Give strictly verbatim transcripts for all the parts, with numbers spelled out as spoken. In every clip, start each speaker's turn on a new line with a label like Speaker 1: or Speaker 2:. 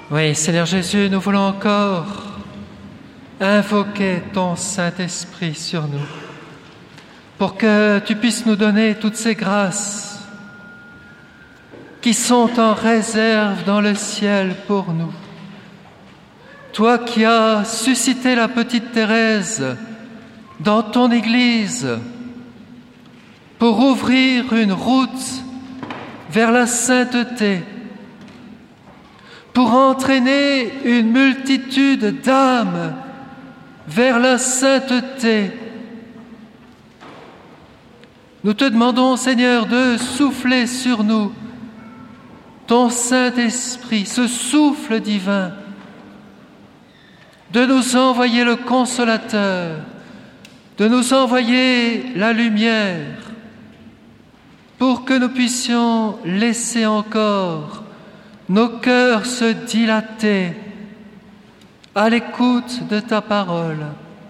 Speaker 1: Oui, Seigneur Jésus, nous voulons encore invoquer ton Saint-Esprit sur nous pour que tu puisses nous donner toutes ces grâces qui sont en réserve dans le ciel pour nous. Toi qui as suscité la petite Thérèse dans ton Église pour ouvrir une route vers la sainteté, pour entraîner une multitude d'âmes vers la sainteté. Nous te demandons, Seigneur, de souffler sur nous ton Saint-Esprit, ce souffle divin, de nous envoyer le Consolateur, de nous envoyer la lumière, pour que nous puissions laisser encore nos cœurs se dilater à l'écoute de ta parole.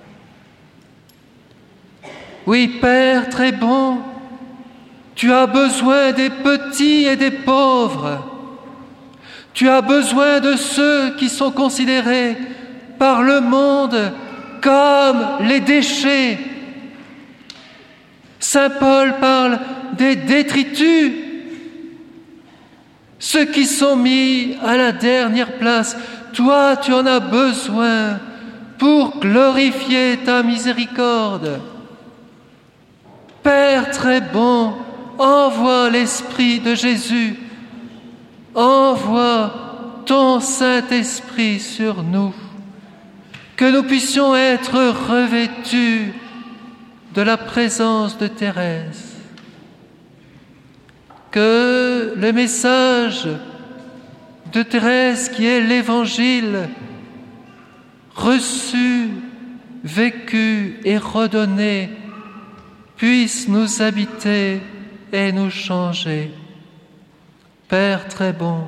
Speaker 1: Oui, Père très bon, tu as besoin des petits et des pauvres. Tu as besoin de ceux qui sont considérés par le monde comme les déchets. Saint Paul parle des détritus, ceux qui sont mis à la dernière place. Toi, tu en as besoin pour glorifier ta miséricorde. Père très bon, envoie l'Esprit de Jésus, envoie ton Saint-Esprit sur nous, que nous puissions être revêtus de la présence de Thérèse. Que le message de Thérèse, qui est l'Évangile, reçu, vécu et redonné, puisse nous habiter et nous changer. Père très bon,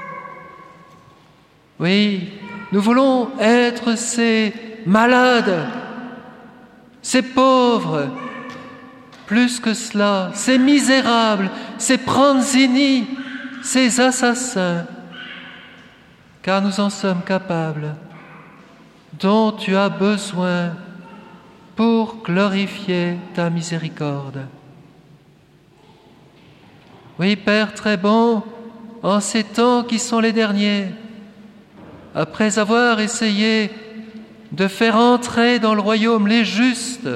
Speaker 1: oui, nous voulons être ces malades, ces pauvres, plus que cela, ces misérables, ces pranzini, ces assassins, car nous en sommes capables, dont tu as besoin pour glorifier ta miséricorde. Oui, Père très bon, en ces temps qui sont les derniers, après avoir essayé de faire entrer dans le royaume les justes,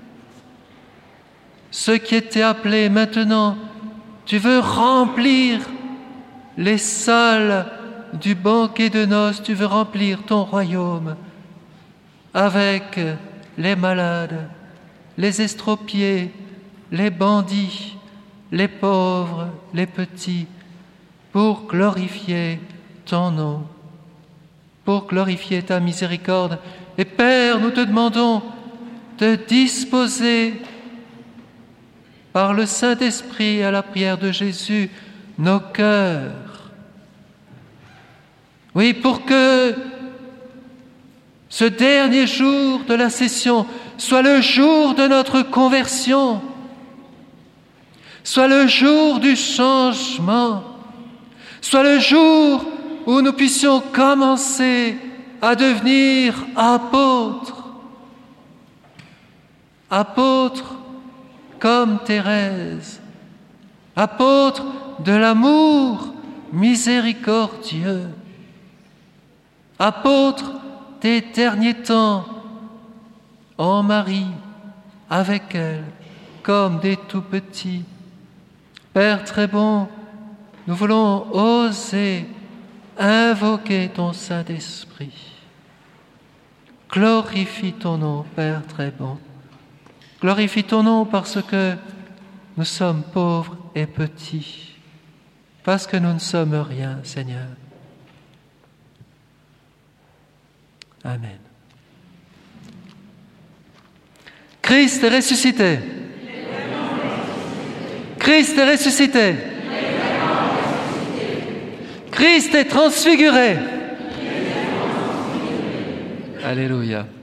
Speaker 1: ceux qui étaient appelés, maintenant, tu veux remplir les salles du banquet de noces, tu veux remplir ton royaume avec les malades, les estropiés, les bandits, les pauvres, les petits, pour glorifier ton nom, pour glorifier ta miséricorde. Et Père, nous te demandons de disposer par le Saint-Esprit à la prière de Jésus nos cœurs. Oui, pour que ce dernier jour de la session soit le jour de notre conversion, soit le jour du changement, soit le jour où nous puissions commencer à devenir apôtres, apôtres comme Thérèse, apôtres de l'amour miséricordieux, apôtres des derniers temps, en Marie, avec elle, comme des tout-petits. Père très bon, nous voulons oser invoquer ton Saint-Esprit. Glorifie ton nom, Père très bon. Glorifie ton nom parce que nous sommes pauvres et petits, parce que nous ne sommes rien, Seigneur. Amen. Christ est ressuscité. Christ est ressuscité. Christ est transfiguré. Alléluia.